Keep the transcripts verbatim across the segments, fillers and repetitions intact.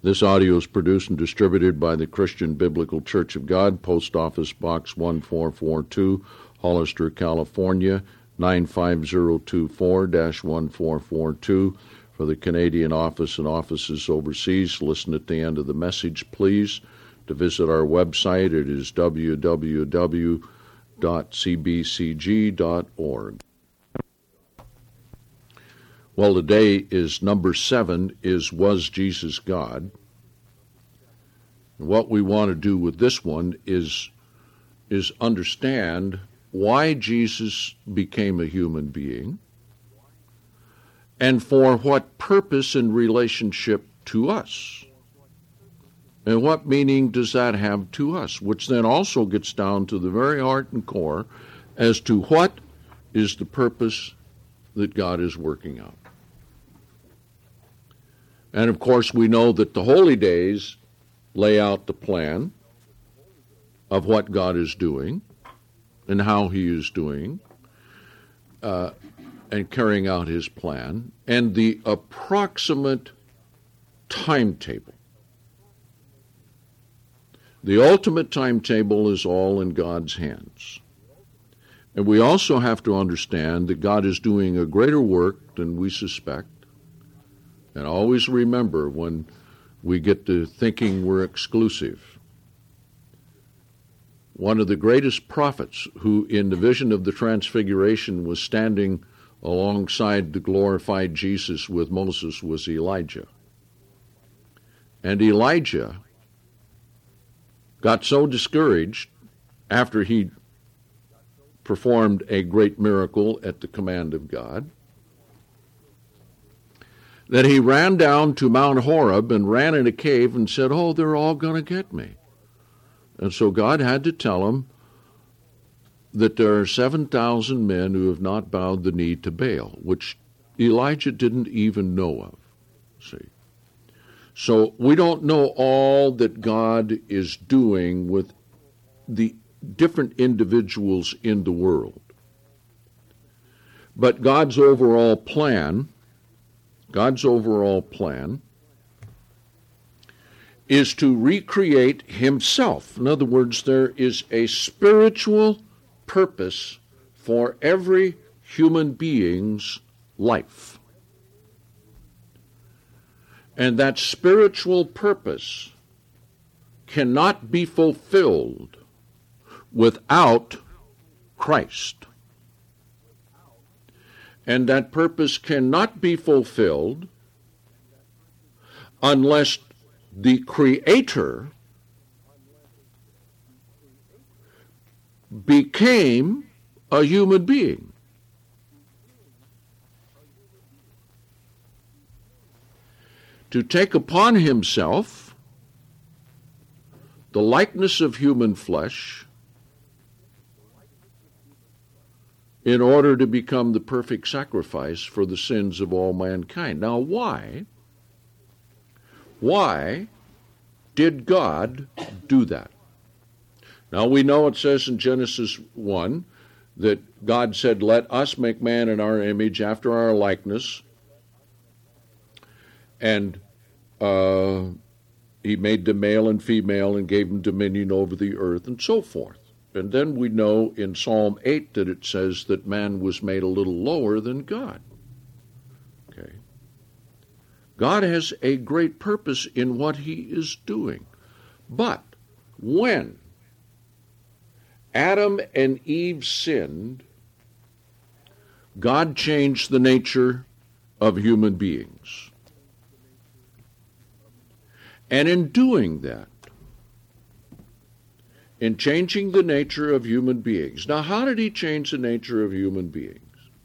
This audio is produced and distributed by the Christian Biblical Church of God, Post Office Box one four four two, Hollister, California, nine five zero two four dash one four four two. For the Canadian office and offices overseas, listen at the end of the message, please, to visit our website. It is w w w dot c b c g dot org. Well, today is number seven, is Was Jesus God? And what we want to do with this one is, is understand why Jesus became a human being and for what purpose in relationship to us. And what meaning does that have to us? Which then also gets down to the very heart and core as to what is the purpose that God is working out. And of course, we know that the holy days lay out the plan of what God is doing and how he is doing uh, and carrying out his plan, and the approximate timetable. The ultimate timetable is all in God's hands. And we also have to understand that God is doing a greater work than we suspect. And always remember, when we get to thinking we're exclusive, one of the greatest prophets who in the vision of the Transfiguration was standing alongside the glorified Jesus with Moses was Elijah. And Elijah got so discouraged after he performed a great miracle at the command of God that he ran down to Mount Horeb and ran in a cave and said, oh, they're all going to get me. And so God had to tell him that there are seven thousand men who have not bowed the knee to Baal, which Elijah didn't even know of. See? So we don't know all that God is doing with the different individuals in the world. But God's overall plan, God's overall plan is to recreate himself. In other words, there is a spiritual purpose for every human being's life. And that spiritual purpose cannot be fulfilled without Christ. And that purpose cannot be fulfilled unless the Creator became a human being. To take upon himself the likeness of human flesh in order to become the perfect sacrifice for the sins of all mankind. Now, why? Why did God do that? Now, we know it says in Genesis one that God said, let us make man in our image after our likeness. And uh, he made them male and female and gave them dominion over the earth and so forth. And then we know in Psalm eight that it says that man was made a little lower than God. Okay. God has a great purpose in what he is doing. But when Adam and Eve sinned, God changed the nature of human beings. And in doing that, in changing the nature of human beings. Now, how did he change the nature of human beings?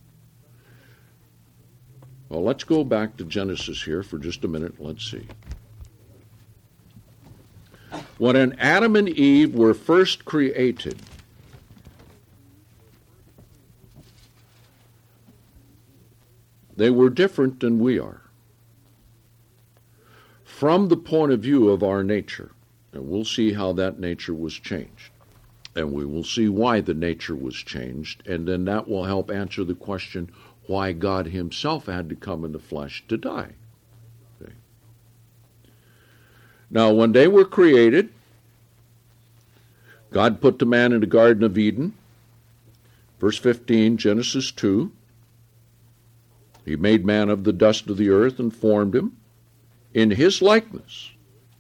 Well, let's go back to Genesis here for just a minute. Let's see. When Adam and Eve were first created, they were different than we are from the point of view of our nature. And we'll see how that nature was changed. And we will see why the nature was changed. And then that will help answer the question why God himself had to come in the flesh to die. Okay. Now, when they were created, God put the man in the Garden of Eden. Verse fifteen, Genesis two. He made man of the dust of the earth and formed him in his likeness.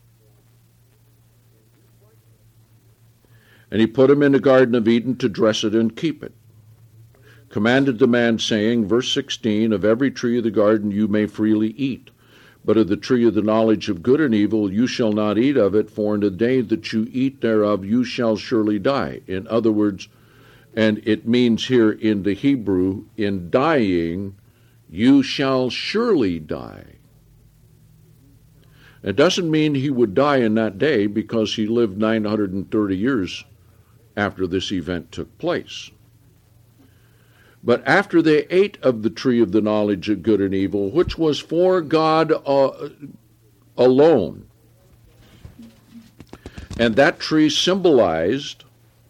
And he put him in the Garden of Eden to dress it and keep it. Commanded the man, saying, verse sixteen, of every tree of the garden you may freely eat, but of the tree of the knowledge of good and evil you shall not eat of it, for in the day that you eat thereof you shall surely die. In other words, and it means here in the Hebrew, in dying, you shall surely die. It doesn't mean he would die in that day, because he lived nine hundred thirty years after this event took place. But after they ate of the tree of the knowledge of good and evil, which was for God uh, alone, and that tree symbolized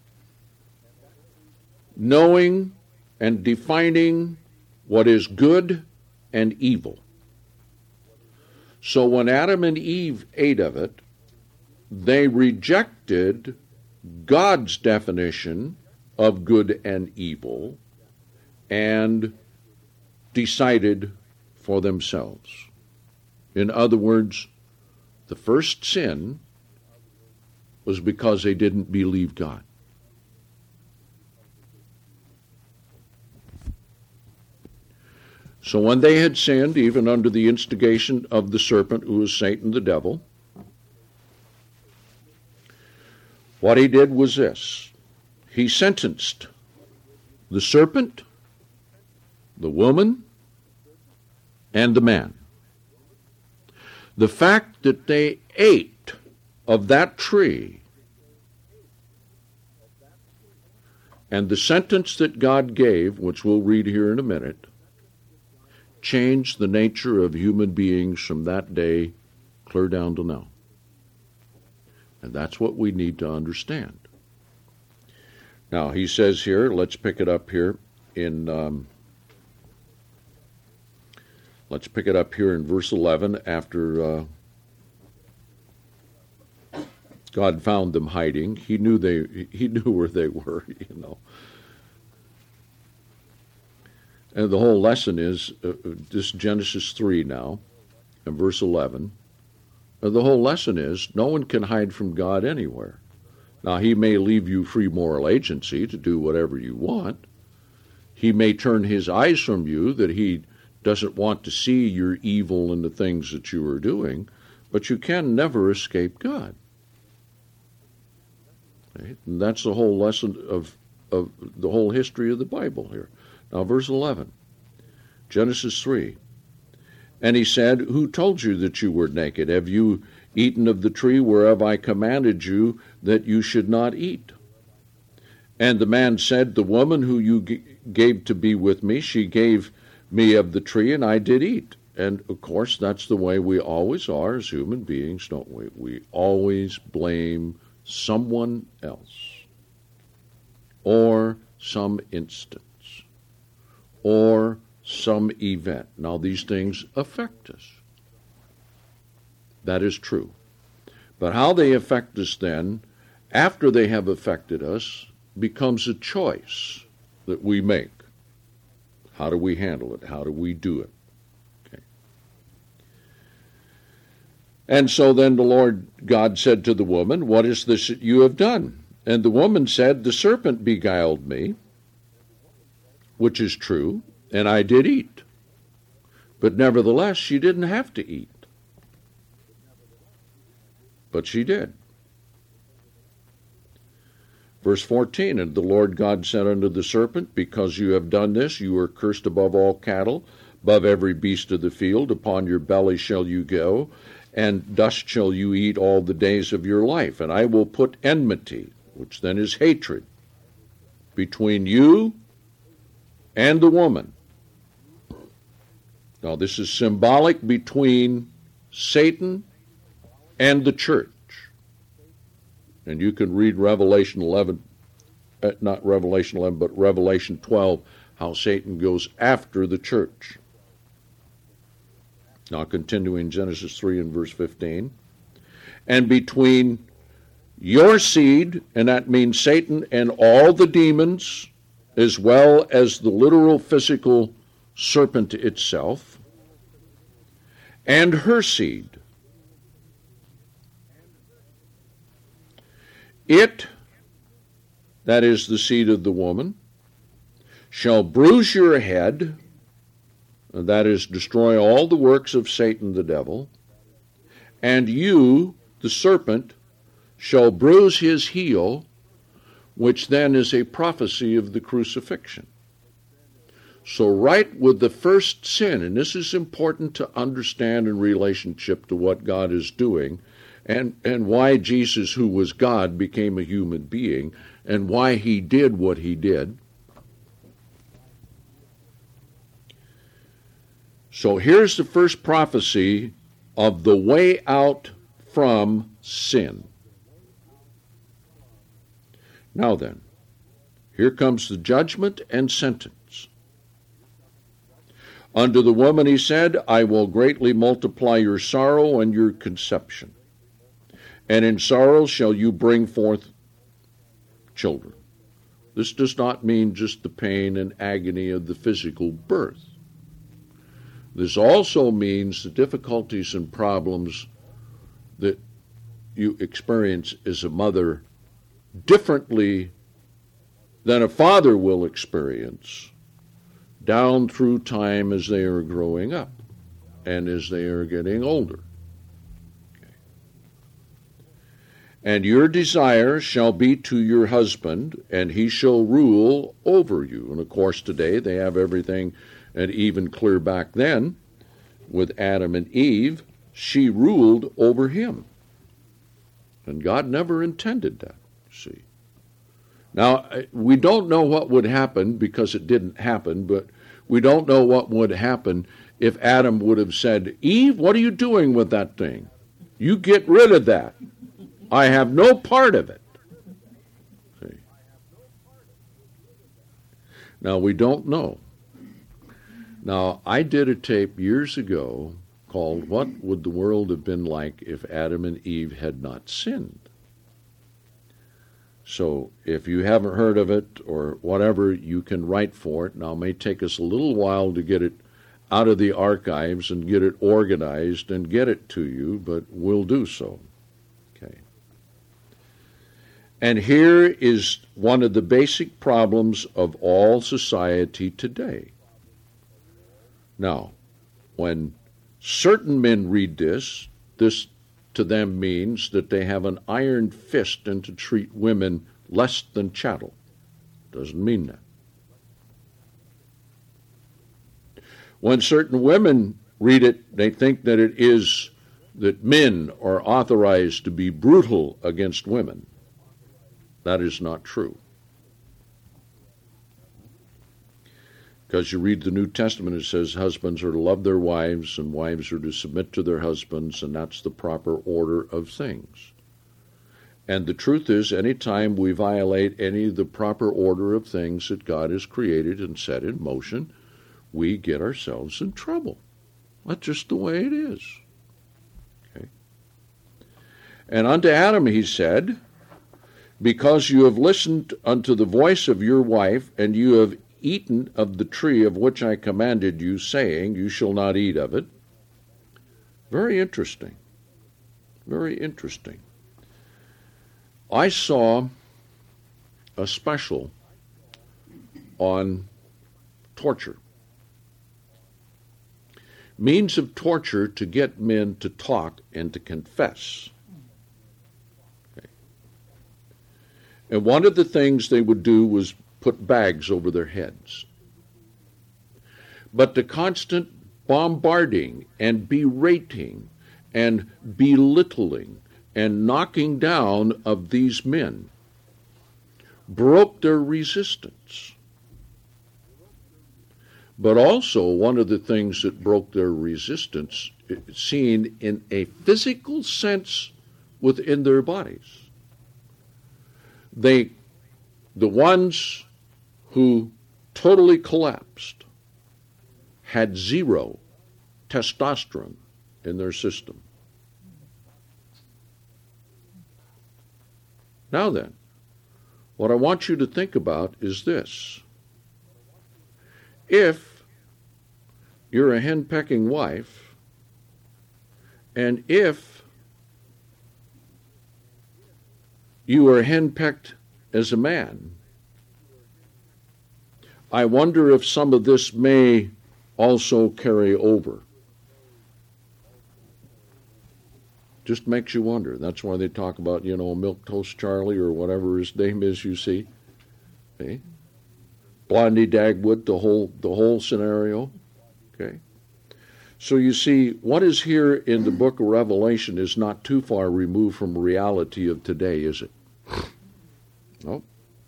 knowing and defining what is good and evil. So when Adam and Eve ate of it, they rejected God's definition of good and evil and decided for themselves. In other words, the first sin was because they didn't believe God. So when they had sinned, even under the instigation of the serpent, who was Satan the devil, what he did was this. He sentenced the serpent, the woman, and the man. The fact that they ate of that tree and the sentence that God gave, which we'll read here in a minute, changed the nature of human beings from that day clear down to now. And that's what we need to understand. Now, he says here, let's pick it up here in... Um, Let's pick it up here in verse eleven, after uh, God found them hiding. He knew they he knew where they were, you know. And the whole lesson is uh, this Genesis three now, and verse eleven. And the whole lesson is no one can hide from God anywhere. Now, he may leave you free moral agency to do whatever you want. He may turn his eyes from you, that he doesn't want to see your evil and the things that you are doing, but you can never escape God. Right? And that's the whole lesson of, of the whole history of the Bible here. Now, verse eleven, Genesis three. And he said, who told you that you were naked? Have you eaten of the tree whereof I commanded you that you should not eat? And the man said, the woman who you g- gave to be with me, she gave me of the tree, and I did eat. And, of course, that's the way we always are as human beings, don't we? We always blame someone else, or some instance, or some event. Now, these things affect us. That is true. But how they affect us then, after they have affected us, becomes a choice that we make. How do we handle it? How do we do it? Okay. And so then the Lord God said to the woman, what is this that you have done? And the woman said, the serpent beguiled me, which is true, and I did eat. But nevertheless, she didn't have to eat. But she did. Verse fourteen, and the Lord God said unto the serpent, because you have done this, you are cursed above all cattle, above every beast of the field. Upon your belly shall you go, and dust shall you eat all the days of your life. And I will put enmity, which then is hatred, between you and the woman. Now this is symbolic between Satan and the church. And you can read Revelation eleven, uh, not Revelation eleven, but Revelation twelve, how Satan goes after the church. Now continuing Genesis three and verse fifteen. and between your seed, and that means Satan and all the demons, as well as the literal physical serpent itself, and her seed. It, that is the seed of the woman, shall bruise your head, and that is destroy all the works of Satan the devil, and you, the serpent, shall bruise his heel, which then is a prophecy of the crucifixion. So right with the first sin, and this is important to understand in relationship to what God is doing, and, and why Jesus, who was God, became a human being, and why he did what he did. So here's the first prophecy of the way out from sin. Now then, here comes the judgment and sentence. Unto the woman he said, I will greatly multiply your sorrow and your conception, and in sorrow shall you bring forth children. This does not mean just the pain and agony of the physical birth. This also means the difficulties and problems that you experience as a mother differently than a father will experience down through time as they are growing up and as they are getting older. Okay. And your desire shall be to your husband, and he shall rule over you. And of course today they have everything, and even clear back then with Adam and Eve, she ruled over him. And God never intended that. See. Now, we don't know what would happen because it didn't happen, but we don't know what would happen if Adam would have said, Eve, what are you doing with that thing? You get rid of that. I have no part of it. See. Now, we don't know. Now, I did a tape years ago called What Would the World Have Been Like If Adam and Eve Had Not Sinned? So if you haven't heard of it or whatever, you can write for it. Now, it may take us a little while to get it out of the archives and get it organized and get it to you, but we'll do so. Okay. And here is one of the basic problems of all society today. Now, when certain men read this, this to them means that they have an iron fist and to treat women less than chattel. Doesn't mean that. When certain women read it, they think that it is that men are authorized to be brutal against women. That is not true. Because you read the New Testament, it says husbands are to love their wives and wives are to submit to their husbands, and that's the proper order of things. And the truth is, any time we violate any of the proper order of things that God has created and set in motion, we get ourselves in trouble. That's just the way it is. Okay. And unto Adam he said, because you have listened unto the voice of your wife, and you have eaten of the tree of which I commanded you, saying, you shall not eat of it. Very interesting. Very interesting. I saw a special on torture. Means of torture to get men to talk and to confess. Okay. And one of the things they would do was put bags over their heads. But the constant bombarding and berating and belittling and knocking down of these men broke their resistance. But also one of the things that broke their resistance, seen in a physical sense within their bodies. They, the ones who totally collapsed had zero testosterone in their system. Now then, what I want you to think about is this. If you're a hen-pecking wife, and if you are henpecked as a man, I wonder if some of this may also carry over. Just makes you wonder. That's why they talk about, you know, Milquetoast Charlie or whatever his name is, you see. Okay? Blondie Dagwood, the whole the whole scenario. Okay? So you see, what is here in the book of Revelation is not too far removed from reality of today, is it? No.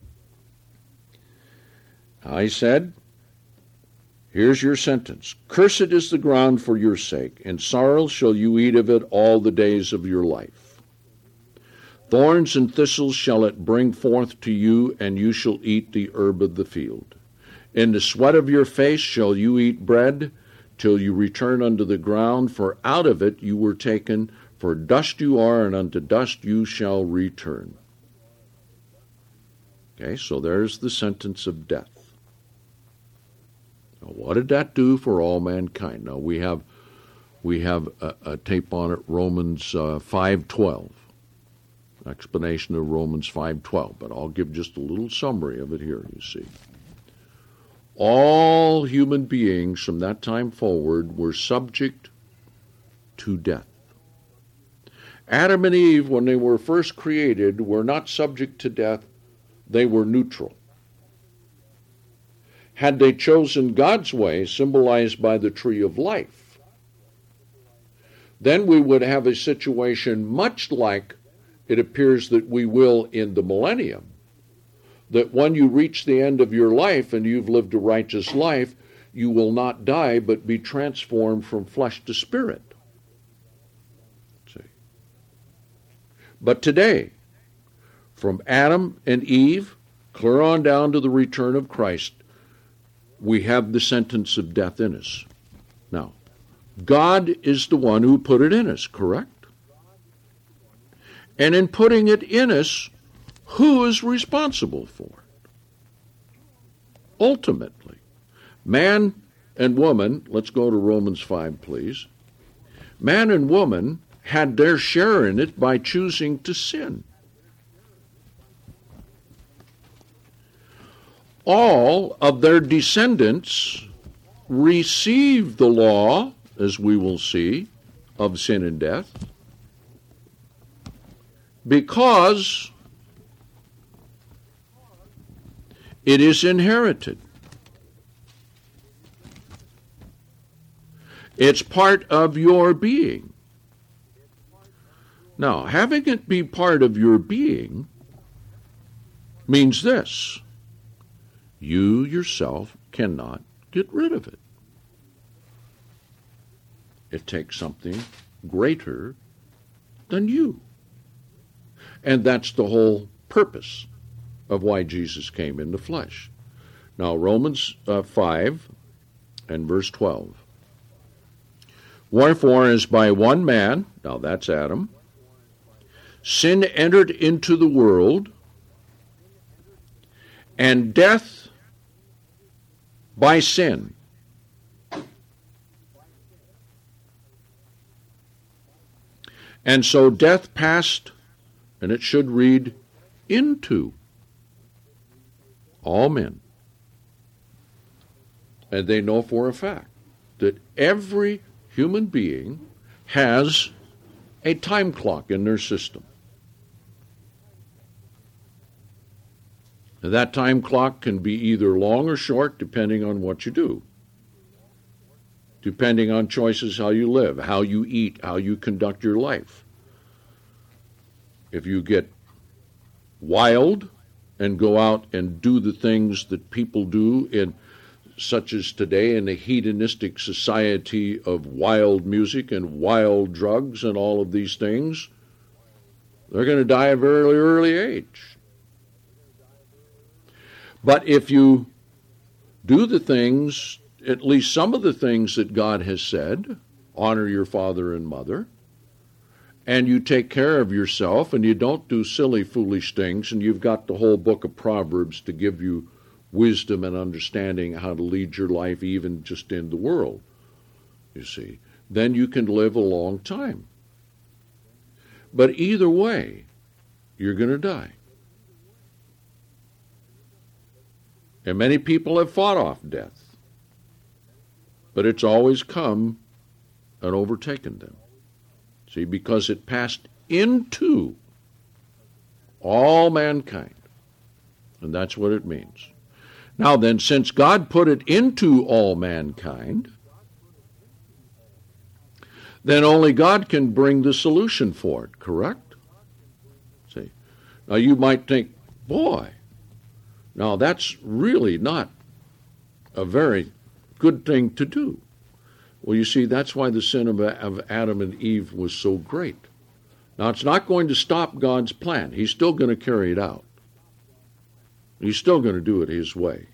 I said, here's your sentence. Cursed is the ground for your sake, and sorrow shall you eat of it all the days of your life. Thorns and thistles shall it bring forth to you, and you shall eat the herb of the field. In the sweat of your face shall you eat bread, till you return unto the ground, for out of it you were taken, for dust you are, and unto dust you shall return. Okay, so there's the sentence of death. Now, what did that do for all mankind? Now, we have we have a, a tape on it, Romans uh, five twelve, explanation of Romans five twelve, but I'll give just a little summary of it here, you see. All human beings from that time forward were subject to death. Adam and Eve, when they were first created, were not subject to death. They were neutral. Had they chosen God's way, symbolized by the tree of life, then we would have a situation much like it appears that we will in the millennium, that when you reach the end of your life and you've lived a righteous life, you will not die but be transformed from flesh to spirit. See? But today, from Adam and Eve, clear on down to the return of Christ, we have the sentence of death in us. Now, God is the one who put it in us, correct? And in putting it in us, who is responsible for it? Ultimately, man and woman, let's go to Romans five, please. Man and woman had their share in it by choosing to sin. All of their descendants received the law, as we will see, of sin and death, because it is inherited. It's part of your being. Now, having it be part of your being means this: you yourself cannot get rid of it. It takes something greater than you. And that's the whole purpose of why Jesus came in the flesh. Now, Romans uh, five and verse twelve. Wherefore, as by one man, now that's Adam, sin entered into the world, and death by sin. And so death passed, and it should read, into all men. And they know for a fact that every human being has a time clock in their system. That time clock can be either long or short, depending on what you do, depending on choices, how you live, how you eat, how you conduct your life. If you get wild and go out and do the things that people do, in such as today in the hedonistic society of wild music and wild drugs and all of these things, they're going to die at a very early age. But if you do the things, at least some of the things that God has said, honor your father and mother, and you take care of yourself, and you don't do silly, foolish things, and you've got the whole book of Proverbs to give you wisdom and understanding how to lead your life even just in the world, you see, then you can live a long time. But either way, you're going to die. And many people have fought off death, but it's always come and overtaken them. See, because it passed into all mankind. And that's what it means. Now then, since God put it into all mankind, then only God can bring the solution for it, correct? See, now you might think, boy, now that's really not a very good thing to do. Well, you see, that's why the sin of, of Adam and Eve was so great. Now, it's not going to stop God's plan. He's still going to carry it out. He's still going to do it his way.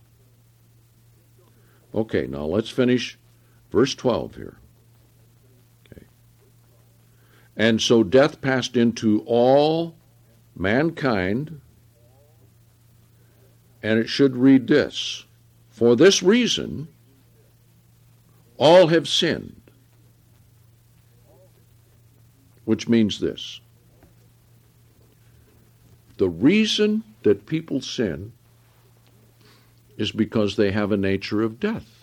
Okay, now let's finish verse twelve here. Okay. And so death passed into all mankind, and it should read this: for this reason, all have sinned. Which means this: the reason that people sin is because they have a nature of death.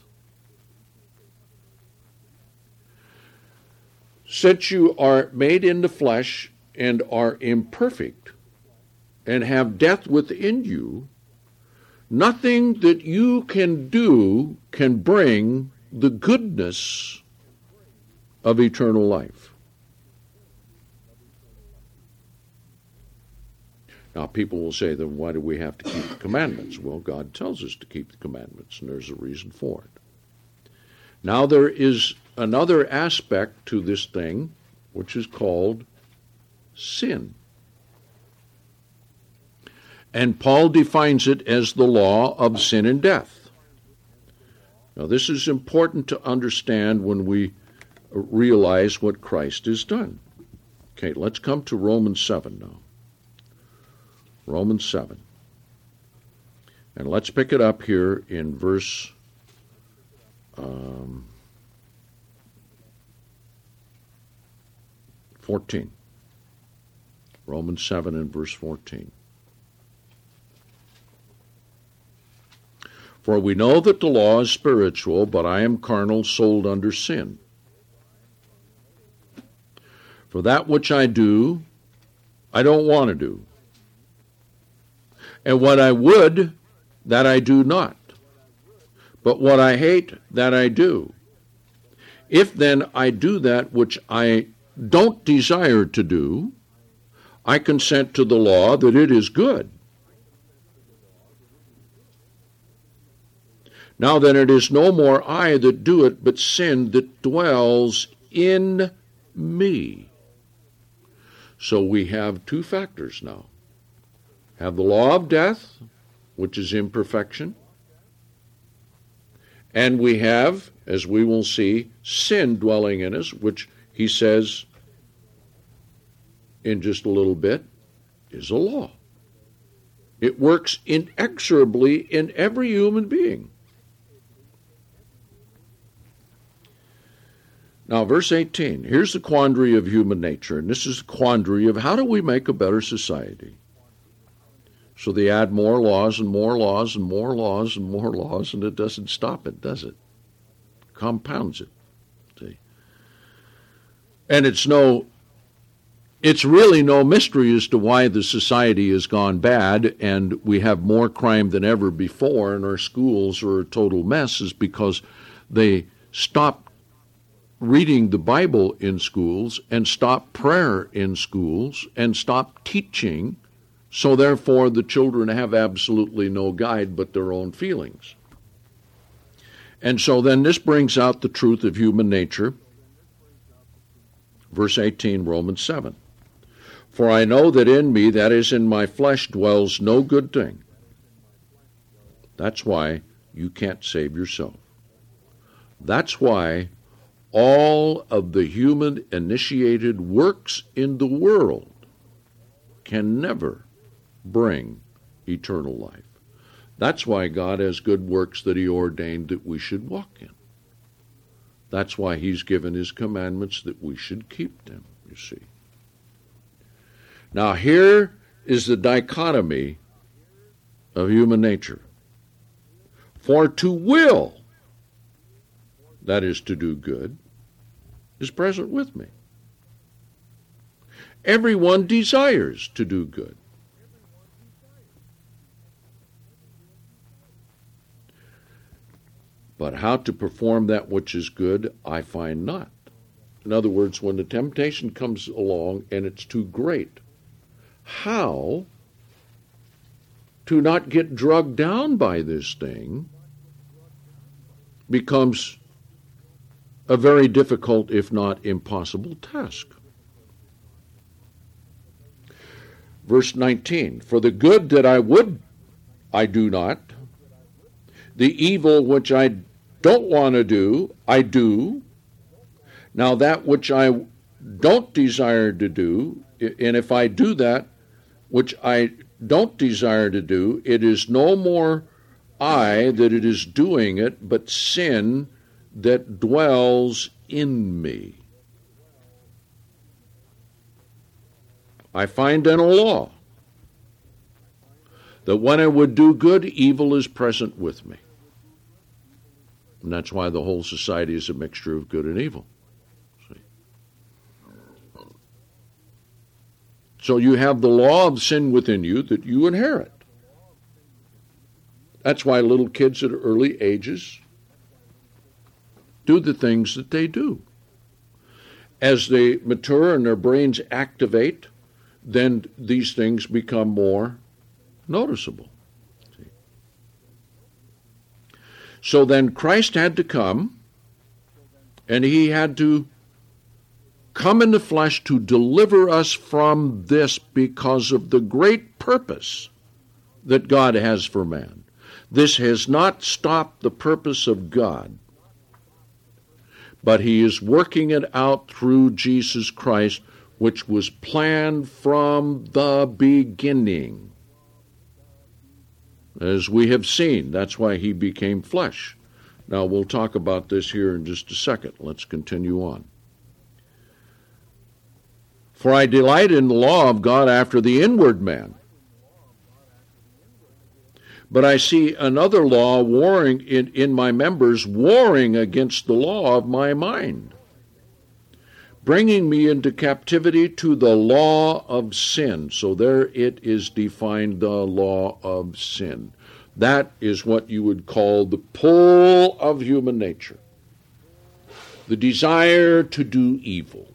Since you are made in the flesh and are imperfect and have death within you, nothing that you can do can bring the goodness of eternal life. Now, people will say, then why do we have to keep the commandments? Well, God tells us to keep the commandments, and there's a reason for it. Now, there is another aspect to this thing, which is called sin. And Paul defines it as the law of sin and death. Now, this is important to understand when we realize what Christ has done. Okay, let's come to Romans seven now. Romans seven. And let's pick it up here in verse um, fourteen. Romans seven and verse fourteen. For we know that the law is spiritual, but I am carnal, sold under sin. For that which I do, I don't want to do. And what I would, that I do not. But what I hate, that I do. If then I do that which I don't desire to do, I consent to the law that it is good. Now then, it is no more I that do it, but sin that dwells in me. So we have two factors now. Have the law of death, which is imperfection, and we have, as we will see, sin dwelling in us, which he says in just a little bit is a law. It works inexorably in every human being. Now, verse eighteen, here's the quandary of human nature, and this is the quandary of how do we make a better society? So they add more laws and more laws and more laws and more laws, and it doesn't stop it, does it? Compounds it. See? And it's no, it's really no mystery as to why the society has gone bad and we have more crime than ever before and our schools are a total mess, is because they stopped reading the Bible in schools and stopped prayer in schools and stopped teaching. So therefore, the children have absolutely no guide but their own feelings. And so then this brings out the truth of human nature. Verse eighteen, Romans seven. For I know that in me, that is in my flesh, dwells no good thing. That's why you can't save yourself. That's why all of the human-initiated works in the world can never bring eternal life. That's why God has good works that he ordained that we should walk in. That's why he's given his commandments that we should keep them, you see. Now here is the dichotomy of human nature. For to will, that is to do good, is present with me. Everyone desires to do good. But how to perform that which is good, I find not. In other words, when the temptation comes along and it's too great, how to not get drugged down by this thing becomes a very difficult, if not impossible, task. Verse nineteen, for the good that I would, I do not. The evil which I don't want to do, I do. Now that which I don't desire to do, and if I do that which I don't desire to do, it is no more I that it is doing it, but sin that dwells in me. I find in a law that when I would do good, evil is present with me. And that's why the whole society is a mixture of good and evil. See? So you have the law of sin within you that you inherit. That's why little kids at early ages do the things that they do. As they mature and their brains activate, then these things become more noticeable. See? So then Christ had to come, and he had to come in the flesh to deliver us from this because of the great purpose that God has for man. This has not stopped the purpose of God, but he is working it out through Jesus Christ, which was planned from the beginning. As we have seen, that's why he became flesh. Now we'll talk about this here in just a second. Let's continue on. For I delight in the law of God after the inward man. But I see another law warring in, in my members, warring against the law of my mind, bringing me into captivity to the law of sin. So there it is defined, the law of sin. That is what you would call the pull of human nature, the desire to do evil.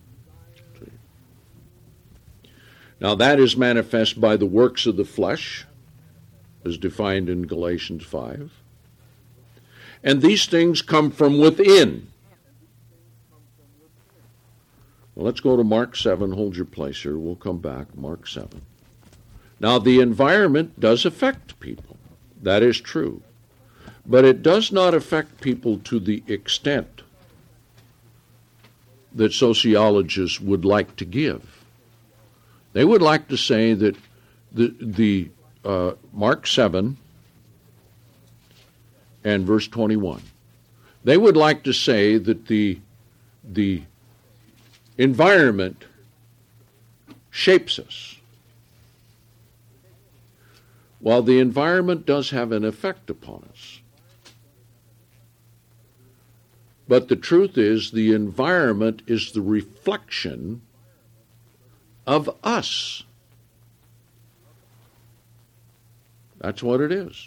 Now that is manifest by the works of the flesh, as defined in Galatians five. And these things come from within. Well, let's go to Mark seven. Hold your place here. We'll come back. Mark seven. Now, the environment does affect people. That is true. But it does not affect people to the extent that sociologists would like to give. They would like to say that the, the uh, Mark seven and verse twenty-one, they would like to say that the the environment shapes us. While the environment does have an effect upon us. But the truth is, the environment is the reflection of us. That's what it is.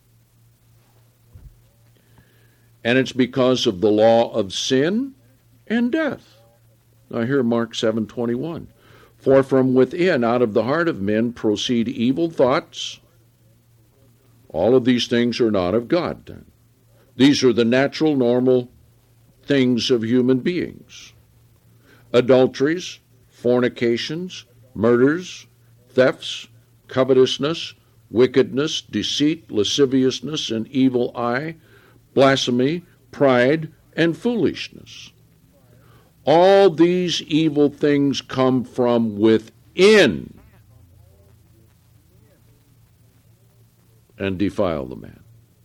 And it's because of the law of sin and death. Now here, Mark seven twenty-one. For from within, out of the heart of men, proceed evil thoughts. All of these things are not of God, then. These are the natural, normal things of human beings. Adulteries, fornications, murders, thefts, covetousness, wickedness, deceit, lasciviousness, an evil eye, blasphemy, pride, and foolishness. All these evil things come from within and defile the man.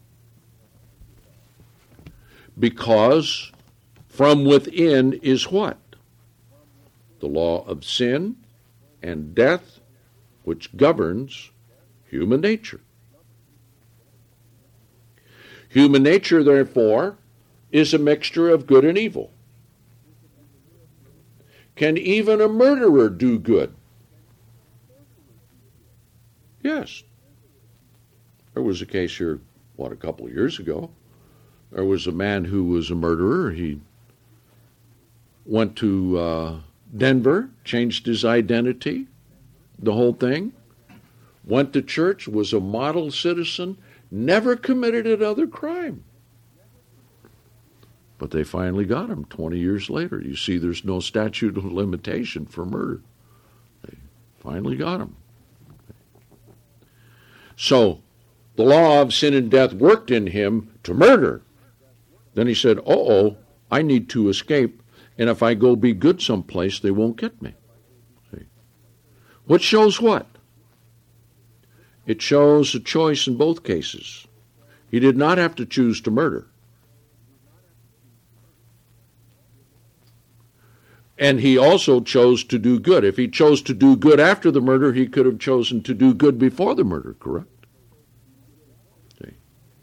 Because from within is what? The law of sin and death, which governs human nature. Human nature, therefore, is a mixture of good and evil. Can even a murderer do good? Yes. There was a case here, what, a couple of years ago. There was a man who was a murderer. He went to uh, Denver, changed his identity, the whole thing, went to church, was a model citizen, never committed another crime. But they finally got him twenty years later. You see, there's no statute of limitation for murder. They finally got him. So, the law of sin and death worked in him to murder. Then he said, uh-oh, I need to escape, and if I go be good someplace, they won't get me. See? What shows what? It shows a choice in both cases. He did not have to choose to murder. And he also chose to do good. If he chose to do good after the murder, he could have chosen to do good before the murder, correct? See?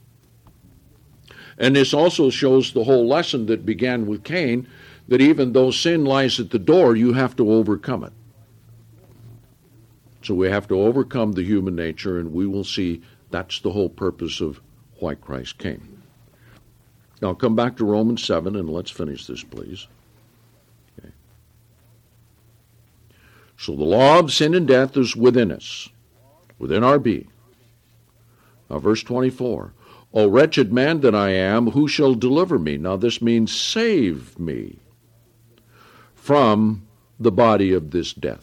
And this also shows the whole lesson that began with Cain, that even though sin lies at the door, you have to overcome it. So we have to overcome the human nature, and we will see that's the whole purpose of why Christ came. Now come back to Romans seven, and let's finish this, please. Okay. So the law of sin and death is within us, within our being. Now verse twenty-four, O wretched man that I am, who shall deliver me? Now this means save me from the body of this death.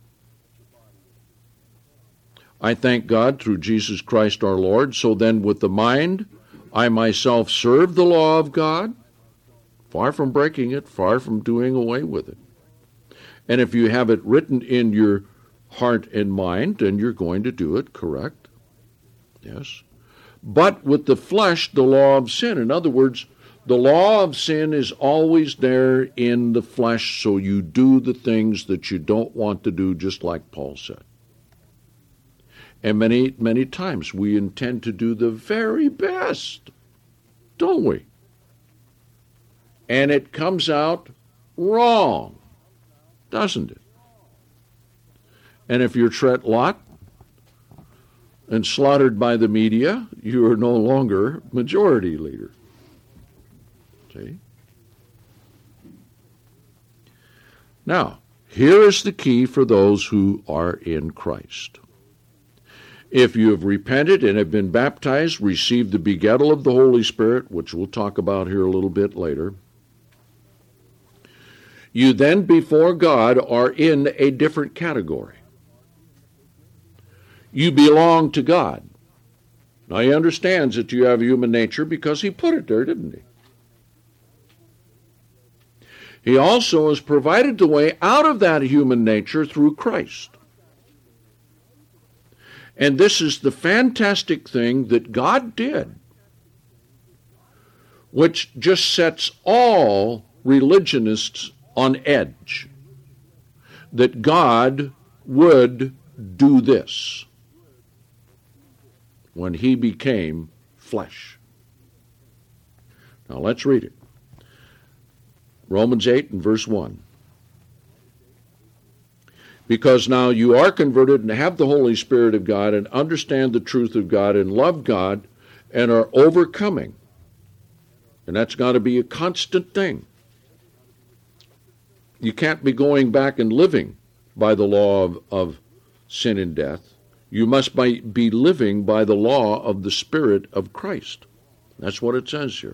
I thank God through Jesus Christ our Lord. So then with the mind, I myself serve the law of God, far from breaking it, far from doing away with it. And if you have it written in your heart and mind, then you're going to do it, correct? Yes. But with the flesh, the law of sin. In other words, the law of sin is always there in the flesh, so you do the things that you don't want to do, just like Paul said. And many, many times we intend to do the very best, don't we? And it comes out wrong, doesn't it? And if you're Tret Lot and slaughtered by the media, you are no longer majority leader. See? Now, here is the key for those who are in Christ. If you have repented and have been baptized, received the begettal of the Holy Spirit, which we'll talk about here a little bit later, you then before God are in a different category. You belong to God. Now he understands that you have human nature because he put it there, didn't he? He also has provided the way out of that human nature through Christ. And this is the fantastic thing that God did, which just sets all religionists on edge, that God would do this when he became flesh. Now let's read it. Romans eight and verse one. Because now you are converted and have the Holy Spirit of God and understand the truth of God and love God and are overcoming. And that's got to be a constant thing. You can't be going back and living by the law of, of sin and death. You must by, be living by the law of the Spirit of Christ. That's what it says here.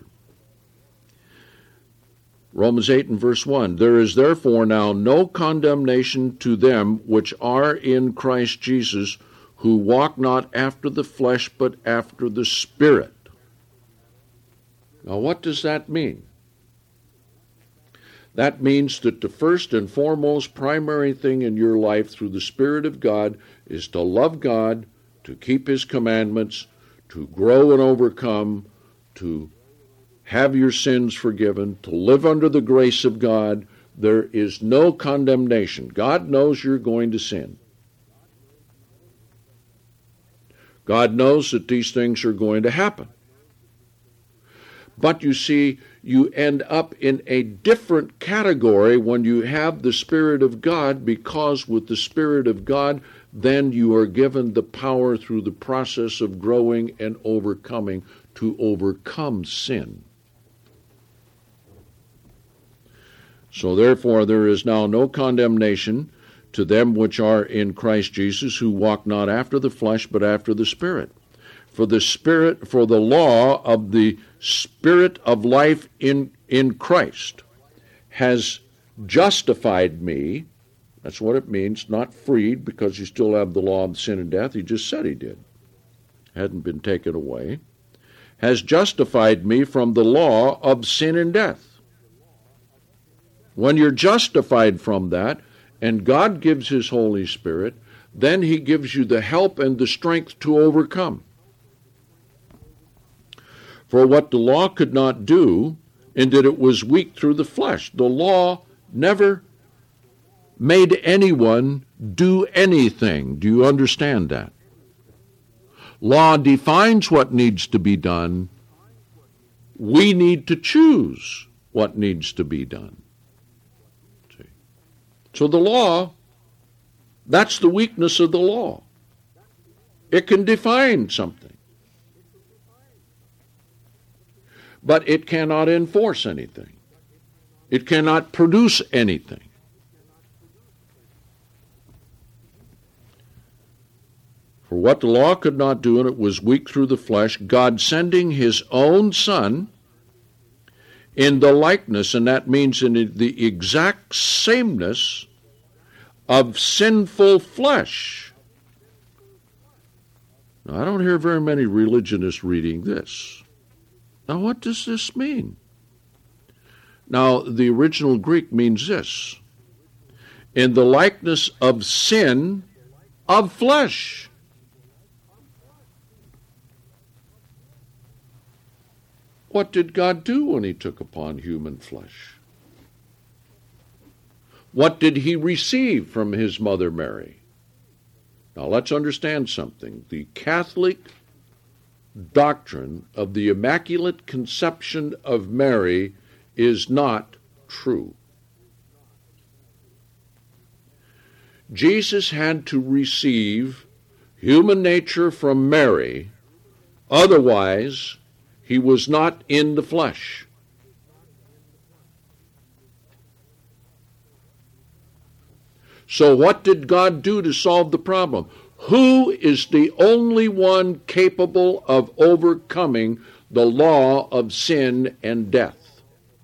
Romans eight and verse one, there is therefore now no condemnation to them which are in Christ Jesus, who walk not after the flesh, but after the Spirit. Now what does that mean? That means that the first and foremost primary thing in your life through the Spirit of God is to love God, to keep His commandments, to grow and overcome, to have your sins forgiven, to live under the grace of God. There is no condemnation. God knows you're going to sin. God knows that these things are going to happen. But you see, you end up in a different category when you have the Spirit of God, because with the Spirit of God, then you are given the power through the process of growing and overcoming to overcome sin. So therefore there is now no condemnation to them which are in Christ Jesus, who walk not after the flesh, but after the Spirit. For the Spirit, for the law of the Spirit of life in, in Christ has justified me. That's what it means, not freed, because you still have the law of sin and death. He just said he did. Hadn't been taken away. Has justified me from the law of sin and death. When you're justified from that, and God gives His Holy Spirit, then He gives you the help and the strength to overcome. For what the law could not do, in that it was weak through the flesh, the law never made anyone do anything. Do you understand that? Law defines what needs to be done. We need to choose what needs to be done. See? So the law, that's the weakness of the law. It can define something, but it cannot enforce anything. It cannot produce anything. For what the law could not do, and it was weak through the flesh, God sending His own Son in the likeness, and that means in the exact sameness of sinful flesh. Now, I don't hear very many religionists reading this. Now, what does this mean? Now, the original Greek means this: in the likeness of sin of flesh. What did God do when He took upon human flesh? What did He receive from His mother Mary? Now, let's understand something. The Catholic doctrine of the Immaculate Conception of Mary is not true. Jesus had to receive human nature from Mary, otherwise He was not in the flesh. So what did God do to solve the problem? Who is the only one capable of overcoming the law of sin and death?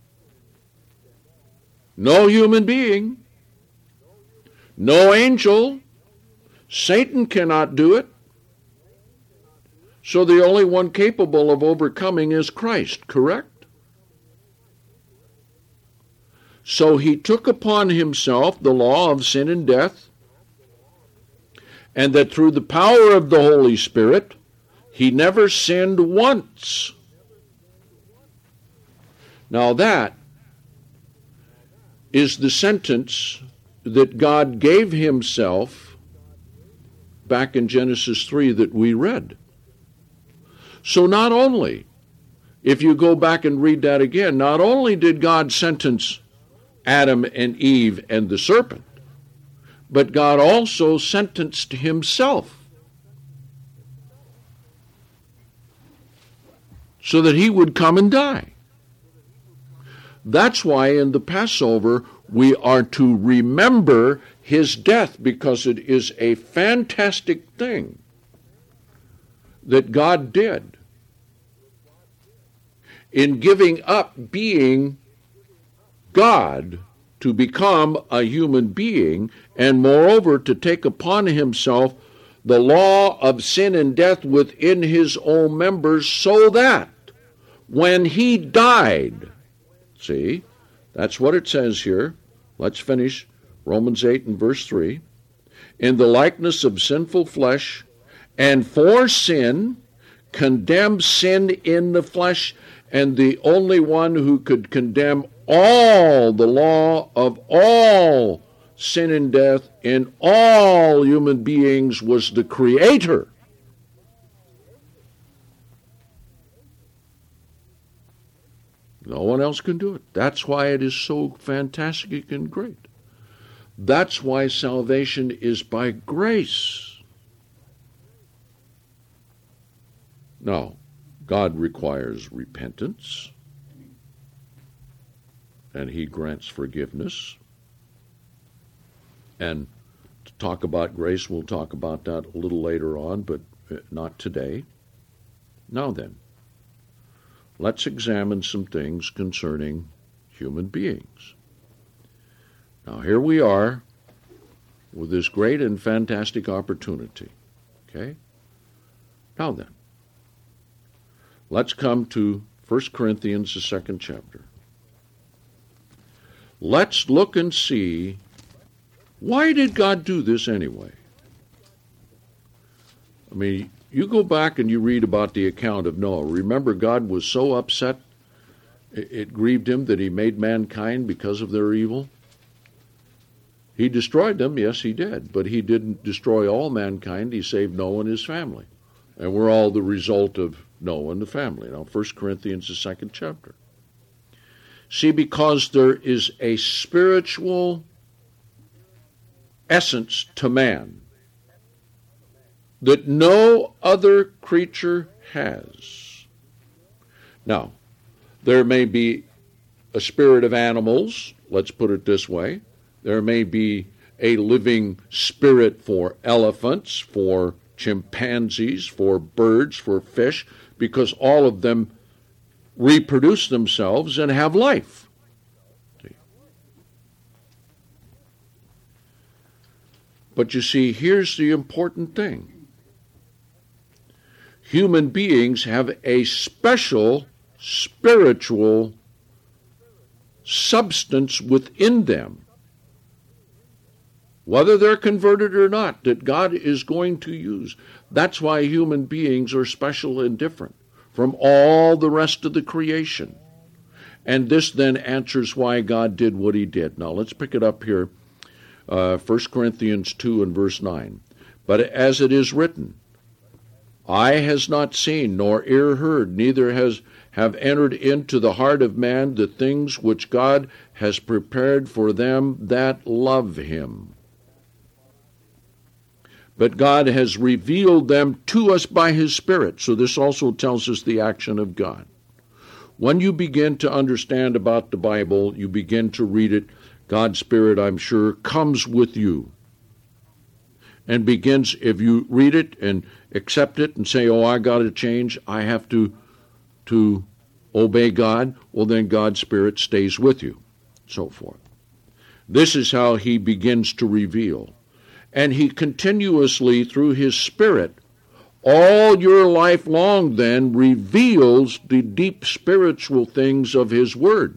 No human being. No angel. Satan cannot do it. So the only one capable of overcoming is Christ, correct? So He took upon Himself the law of sin and death, and that through the power of the Holy Spirit, He never sinned once. Now that is the sentence that God gave Himself back in Genesis three that we read. So not only, if you go back and read that again, not only did God sentence Adam and Eve and the serpent, but God also sentenced Himself so that He would come and die. That's why in the Passover we are to remember His death, because it is a fantastic thing that God did in giving up being God to become a human being, and moreover to take upon Himself the law of sin and death within His own members, so that when He died, see, That's what it says here. Let's finish Romans eight and verse three. In the likeness of sinful flesh, and for sin, condemned sin in the flesh, and the only one who could condemn all the law of all sin and death in all human beings was the Creator. No one else can do it. That's why it is so fantastic and great. That's why salvation is by grace. Now, God requires repentance, and He grants forgiveness. And to talk about grace, we'll talk about that a little later on, but not today. Now then, let's examine some things concerning human beings. Now here we are with this great and fantastic opportunity. Okay? Now then, let's come to First Corinthians, the second chapter. Let's look and see, why did God do this anyway? I mean, you go back and you read about the account of Noah. Remember, God was so upset, it grieved him that he made mankind because of their evil. He destroyed them, yes, he did, but he didn't destroy all mankind. He saved Noah and his family. And we're all the result of Noah and the family. Now, First Corinthians, the second chapter. See, because there is a spiritual essence to man that no other creature has. Now, there may be a spirit of animals, let's put it this way. There may be a living spirit for elephants, for chimpanzees, for birds, for fish, because all of them reproduce themselves and have life. See? But you see, here's the important thing. Human beings have a special spiritual substance within them, whether they're converted or not, that God is going to use. That's why human beings are special and different from all the rest of the creation. And this then answers why God did what he did. Now let's pick it up here, uh, First Corinthians two and verse nine. But as it is written, eye has not seen, nor ear heard, neither has have entered into the heart of man the things which God has prepared for them that love him. But God has revealed them to us by his Spirit. So this also tells us the action of God. When you begin to understand about the Bible, you begin to read it, God's Spirit, I'm sure, comes with you. And begins, if you read it and accept it and say, oh, I got to change, I have to, to obey God, well, then God's Spirit stays with you, so forth. This is how he begins to reveal. And he continuously, through his Spirit, all your life long then reveals the deep spiritual things of his Word.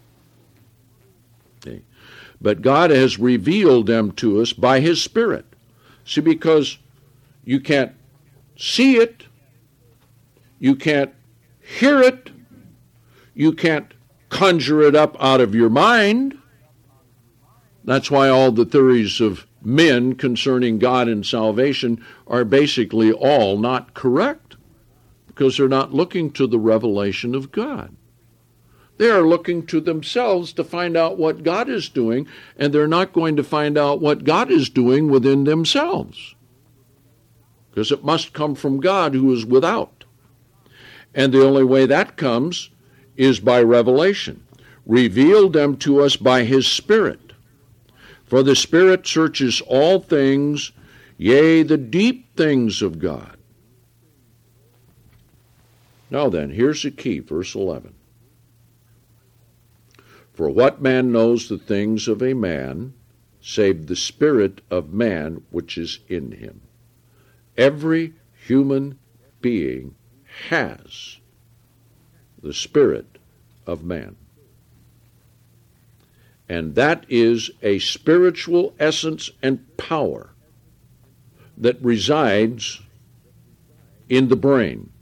Okay. But God has revealed them to us by his Spirit. See, because you can't see it, you can't hear it, you can't conjure it up out of your mind. That's why all the theories of men concerning God and salvation are basically all not correct, because they're not looking to the revelation of God. They are looking to themselves to find out what God is doing, and they're not going to find out what God is doing within themselves, because it must come from God who is without. And the only way that comes is by revelation, revealed them to us by his Spirit. For the Spirit searches all things, yea, the deep things of God. Now then, here's the key, verse eleven. For what man knows the things of a man, save the spirit of man which is in him? Every human being has the spirit of man. And that is a spiritual essence and power that resides in the brain.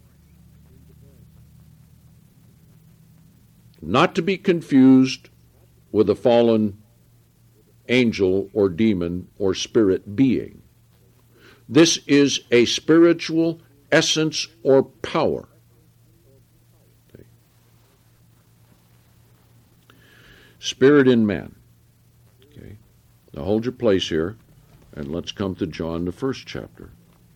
Not to be confused with a fallen angel or demon or spirit being. This is a spiritual essence or power. Okay. Spirit in man. Okay. Now hold your place here, and let's come to John, the first chapter.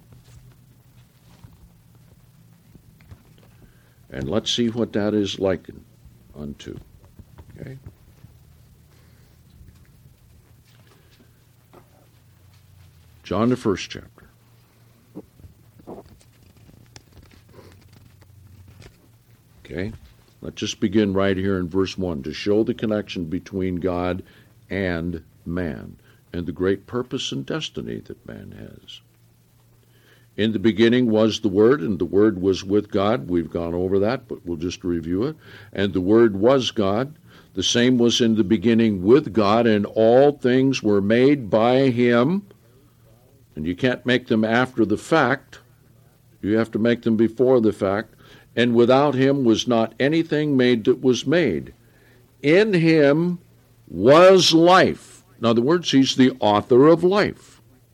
And let's see what that is likened unto. Okay? John, the first chapter. Okay? Let's just begin right here in verse one to show the connection between God and man and the great purpose and destiny that man has. In the beginning was the Word, and the Word was with God. We've gone over that, but we'll just review it. And the Word was God. The same was in the beginning with God, and all things were made by Him. And you can't make them after the fact. You have to make them before the fact. And without Him was not anything made that was made. In Him was life. In other words, He's the author of life.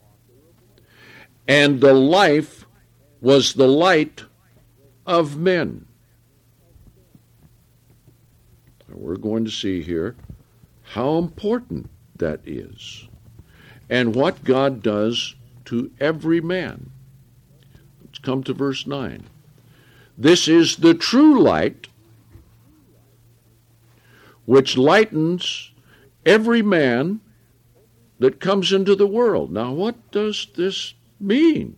And the life was the light of men. And we're going to see here how important that is and what God does to every man. Let's come to verse nine. This is the true light which lightens every man that comes into the world. Now, what does this mean?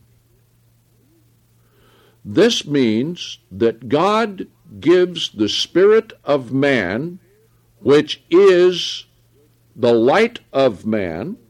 This means that God gives the spirit of man, which is the light of man,